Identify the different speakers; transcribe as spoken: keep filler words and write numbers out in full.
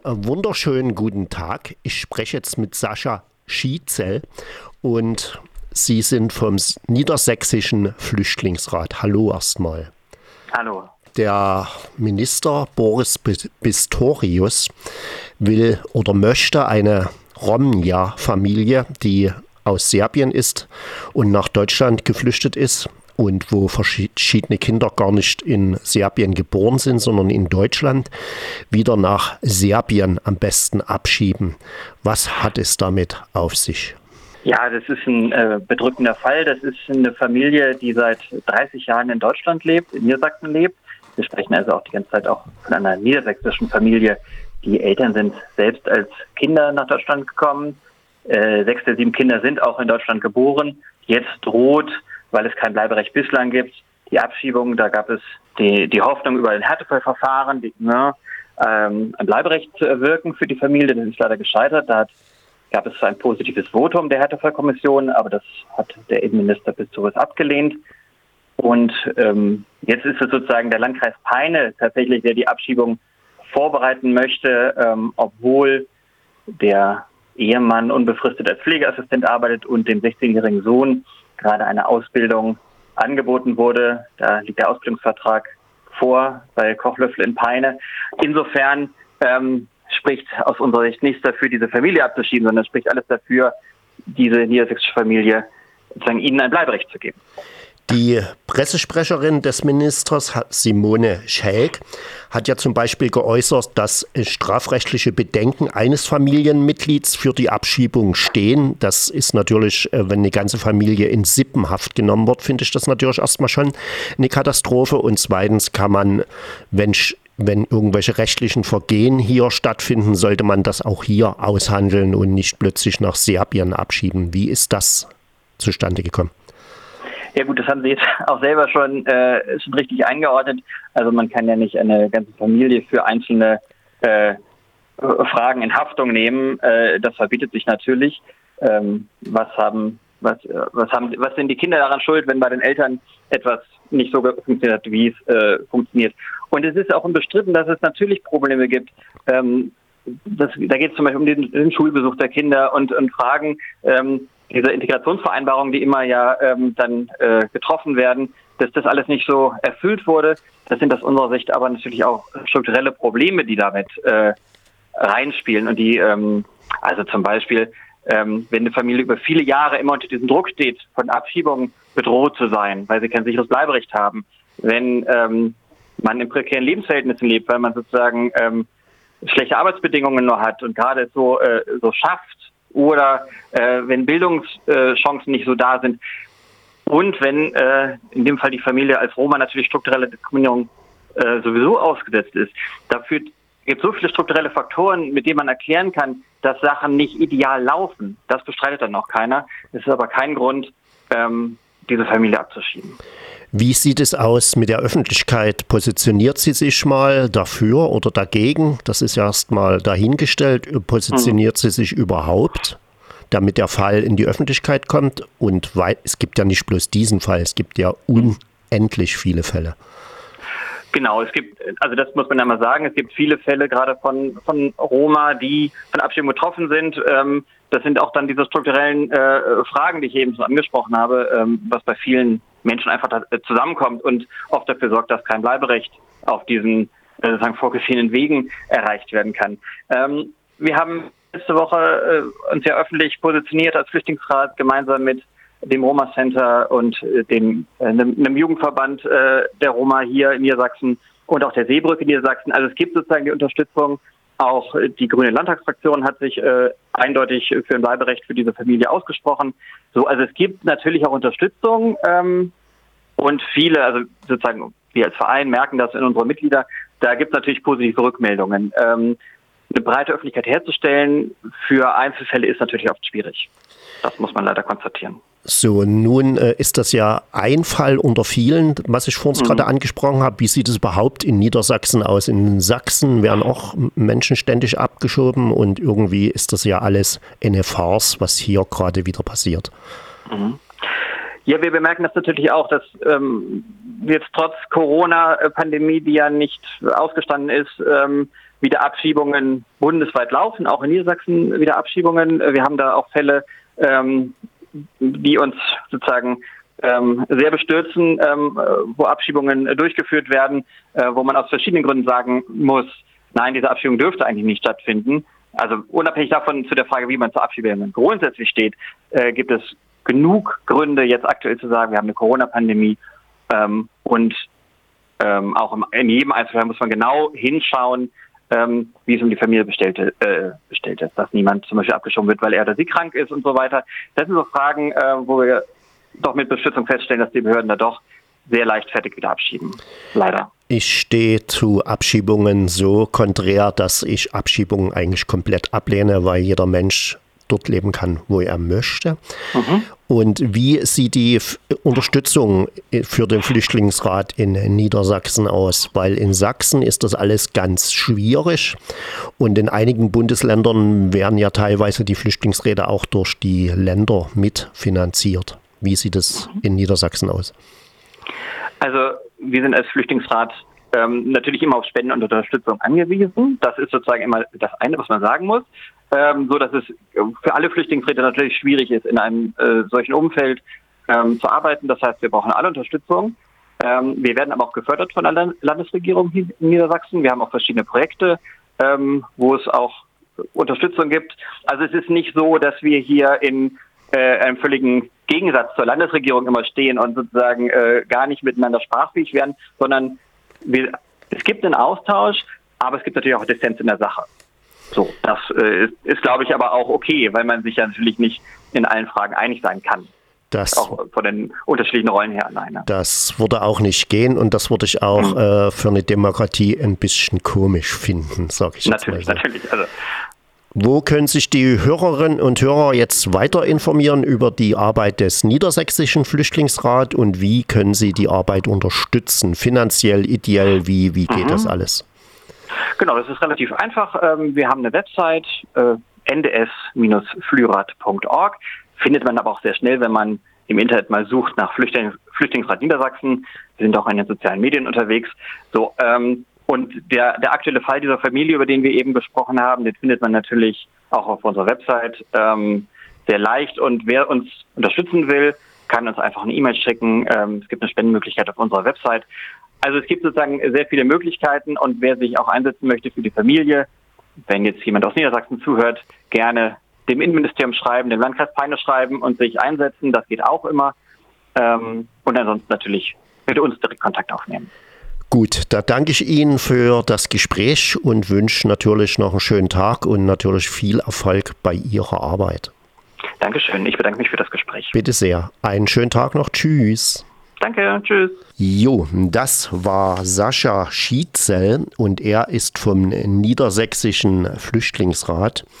Speaker 1: Wunderschönen guten Tag. Ich spreche jetzt mit Sascha Schietzel und Sie sind vom Niedersächsischen Flüchtlingsrat. Hallo erstmal.
Speaker 2: Hallo.
Speaker 1: Der Minister Boris Pistorius will oder möchte eine Romja-Familie, die aus Serbien ist und nach Deutschland geflüchtet ist und wo verschiedene Kinder gar nicht in Serbien geboren sind, sondern in Deutschland, wieder nach Serbien am besten abschieben. Was hat es damit auf sich?
Speaker 2: Ja, das ist ein äh, bedrückender Fall. Das ist eine Familie, die seit dreißig Jahren in Deutschland lebt, in Niedersachsen lebt. Wir sprechen also auch die ganze Zeit auch von einer niedersächsischen Familie. Die Eltern sind selbst als Kinder nach Deutschland gekommen. Äh, sechs der sieben Kinder sind auch in Deutschland geboren. Jetzt droht, weil es kein Bleiberecht bislang gibt, die Abschiebung. Da gab es die, die Hoffnung über ein Härtefallverfahren, die, ne, ähm, ein Bleiberecht zu erwirken für die Familie. Das ist leider gescheitert. Da hat, gab es ein positives Votum der Härtefallkommission, aber das hat der Innenminister Pistorius abgelehnt. Und ähm, jetzt ist es sozusagen der Landkreis Peine tatsächlich, der die Abschiebung vorbereiten möchte, ähm, obwohl der Ehemann unbefristet als Pflegeassistent arbeitet und dem sechzehnjährigen Sohn gerade eine Ausbildung angeboten wurde. Da liegt der Ausbildungsvertrag vor bei Kochlöffel in Peine. Insofern ähm, spricht aus unserer Sicht nichts dafür, diese Familie abzuschieben, sondern spricht alles dafür, diese niedersächsische Familie sozusagen ihnen ein Bleiberecht zu geben.
Speaker 1: Die Pressesprecherin des Ministers, Simone Schelk, hat ja zum Beispiel geäußert, dass strafrechtliche Bedenken eines Familienmitglieds für die Abschiebung stehen. Das ist natürlich, wenn eine ganze Familie in Sippenhaft genommen wird, finde ich das natürlich erstmal schon eine Katastrophe. Und zweitens kann man, wenn Wenn irgendwelche rechtlichen Vergehen hier stattfinden, sollte man das auch hier aushandeln und nicht plötzlich nach Serbien abschieben. Wie ist das zustande gekommen?
Speaker 2: Ja gut, das haben Sie jetzt auch selber schon, äh, schon richtig eingeordnet. Also man kann ja nicht eine ganze Familie für einzelne äh, Fragen in Haftung nehmen. Äh, das verbietet sich natürlich. Ähm, was haben, was, was haben, was sind die Kinder daran schuld, wenn bei den Eltern etwas nicht so funktioniert hat, wie es äh, funktioniert? Und es ist auch unbestritten, dass es natürlich Probleme gibt. Ähm, das, da geht es zum Beispiel um den, den Schulbesuch der Kinder und, und Fragen, ähm, diese Integrationsvereinbarungen, die immer ja ähm, dann äh, getroffen werden, dass das alles nicht so erfüllt wurde. Das sind aus unserer Sicht aber natürlich auch strukturelle Probleme, die damit äh, reinspielen. Und die, ähm, also zum Beispiel, ähm, wenn eine Familie über viele Jahre immer unter diesem Druck steht, von Abschiebungen bedroht zu sein, weil sie kein sicheres Bleiberecht haben, wenn ähm, man in prekären Lebensverhältnissen lebt, weil man sozusagen ähm, schlechte Arbeitsbedingungen nur hat und gerade so, äh, so schafft, oder äh, wenn Bildungschancen nicht so da sind und wenn äh, in dem Fall die Familie als Roma natürlich strukturelle Diskriminierung äh, sowieso ausgesetzt ist. Dafür gibt es so viele strukturelle Faktoren, mit denen man erklären kann, dass Sachen nicht ideal laufen. Das bestreitet dann auch keiner. Es ist aber kein Grund, ähm, diese Familie abzuschieben.
Speaker 1: Wie sieht es aus mit der Öffentlichkeit? Positioniert sie sich mal dafür oder dagegen? Das ist ja erst mal dahingestellt. Positioniert mhm. sie sich überhaupt, damit der Fall in die Öffentlichkeit kommt? Und weil, es gibt ja nicht bloß diesen Fall, es gibt ja unendlich viele Fälle.
Speaker 2: Genau, es gibt, also das muss man einmal sagen, es gibt viele Fälle gerade von, von Roma, die von Abschiebung betroffen sind. Ähm, das sind auch dann diese strukturellen äh, Fragen, die ich eben so angesprochen habe, ähm, was bei vielen Menschen einfach da, äh, zusammenkommt und oft dafür sorgt, dass kein Bleiberecht auf diesen äh, sozusagen vorgesehenen Wegen erreicht werden kann. Ähm, wir haben letzte Woche äh, uns ja öffentlich positioniert als Flüchtlingsrat gemeinsam mit dem Roma Center und äh, dem äh, einem, einem Jugendverband äh, der Roma hier in Niedersachsen und auch der Seebrücke in Niedersachsen. Also es gibt sozusagen die Unterstützung. Auch äh, die Grüne Landtagsfraktion hat sich äh, eindeutig für ein Bleiberecht für diese Familie ausgesprochen. So, also es gibt natürlich auch Unterstützung ähm, und viele, also sozusagen wir als Verein merken das in unsere Mitglieder. Da gibt es natürlich positive Rückmeldungen. Ähm, eine breite Öffentlichkeit herzustellen für Einzelfälle ist natürlich oft schwierig. Das muss man leider konstatieren.
Speaker 1: So, nun äh, ist das ja ein Fall unter vielen, was ich vorhin mhm. gerade angesprochen habe. Wie sieht es überhaupt in Niedersachsen aus? In Sachsen werden auch Menschen ständig abgeschoben und irgendwie ist das ja alles eine Farce, was hier gerade wieder passiert.
Speaker 2: Mhm. Ja, wir bemerken das natürlich auch, dass ähm, jetzt trotz Corona-Pandemie, die ja nicht ausgestanden ist, ähm, wieder Abschiebungen bundesweit laufen, auch in Niedersachsen wieder Abschiebungen. Wir haben da auch Fälle, ähm, die uns sozusagen ähm, sehr bestürzen, ähm, wo Abschiebungen durchgeführt werden, äh, wo man aus verschiedenen Gründen sagen muss, nein, diese Abschiebung dürfte eigentlich nicht stattfinden. Also unabhängig davon zu der Frage, wie man zur Abschiebung grundsätzlich steht, äh, gibt es genug Gründe, jetzt aktuell zu sagen, wir haben eine Corona-Pandemie ähm, und ähm, auch im, in jedem Einzelfall muss man genau hinschauen, ähm, wie es um die Familie bestellte, äh, bestellt ist, dass niemand zum Beispiel abgeschoben wird, weil er oder sie krank ist und so weiter. Das sind so Fragen, äh, wo wir doch mit Bestürzung feststellen, dass die Behörden da doch sehr leichtfertig wieder abschieben. Leider.
Speaker 1: Ich stehe zu Abschiebungen so konträr, dass ich Abschiebungen eigentlich komplett ablehne, weil jeder Mensch dort leben kann, wo er möchte. Mhm. Und wie sieht die F- Unterstützung für den Flüchtlingsrat in Niedersachsen aus? Weil in Sachsen ist das alles ganz schwierig und in einigen Bundesländern werden ja teilweise die Flüchtlingsräte auch durch die Länder mitfinanziert. Wie sieht es in Niedersachsen aus?
Speaker 2: Also wir sind als Flüchtlingsrat ähm, natürlich immer auf Spenden und Unterstützung angewiesen. Das ist sozusagen immer das eine, was man sagen muss. Ähm, so dass es für alle Flüchtlingsräte natürlich schwierig ist, in einem äh, solchen Umfeld ähm, zu arbeiten. Das heißt, wir brauchen alle Unterstützung. Ähm, wir werden aber auch gefördert von der Landesregierung hier in Niedersachsen. Wir haben auch verschiedene Projekte, ähm, wo es auch Unterstützung gibt. Also es ist nicht so, dass wir hier in äh, einem völligen Gegensatz zur Landesregierung immer stehen und sozusagen äh, gar nicht miteinander sprachfähig werden, sondern wir, es gibt einen Austausch, aber es gibt natürlich auch Dissens in der Sache. So, das äh, ist, ist glaube ich, aber auch okay, weil man sich ja natürlich nicht in allen Fragen einig sein kann.
Speaker 1: Das,
Speaker 2: auch von den unterschiedlichen Rollen her alleine.
Speaker 1: Das würde auch nicht gehen und das würde ich auch mhm. äh, für eine Demokratie ein bisschen komisch finden, sage ich jetzt
Speaker 2: natürlich,
Speaker 1: mal so.
Speaker 2: Natürlich, also
Speaker 1: Wo können sich die Hörerinnen und Hörer jetzt weiter informieren über die Arbeit des Niedersächsischen Flüchtlingsrats und wie können sie die Arbeit unterstützen? Finanziell, ideell, wie, wie geht mhm. das alles?
Speaker 2: Genau, das ist relativ einfach. Wir haben eine Website, n d s flyrat punkt org. Findet man aber auch sehr schnell, wenn man im Internet mal sucht nach Flüchtling, Flüchtlingsrat Niedersachsen. Wir sind auch in den sozialen Medien unterwegs. So, ähm, und der, der aktuelle Fall dieser Familie, über den wir eben gesprochen haben, den findet man natürlich auch auf unserer Website ähm, sehr leicht. Und wer uns unterstützen will, kann uns einfach eine E-Mail schicken. Ähm, es gibt eine Spendenmöglichkeit auf unserer Website. Also es gibt sozusagen sehr viele Möglichkeiten und wer sich auch einsetzen möchte für die Familie, wenn jetzt jemand aus Niedersachsen zuhört, gerne dem Innenministerium schreiben, dem Landkreis Peine schreiben und sich einsetzen. Das geht auch immer. Ähm, und ansonsten natürlich mit uns direkt Kontakt aufnehmen.
Speaker 1: Gut, da danke ich Ihnen für das Gespräch und wünsche natürlich noch einen schönen Tag und natürlich viel Erfolg bei Ihrer Arbeit.
Speaker 2: Dankeschön, ich bedanke mich für das Gespräch.
Speaker 1: Bitte sehr. Einen schönen Tag noch. Tschüss.
Speaker 2: Danke, tschüss.
Speaker 1: Jo, das war Sascha Schietzel und er ist vom Niedersächsischen Flüchtlingsrat.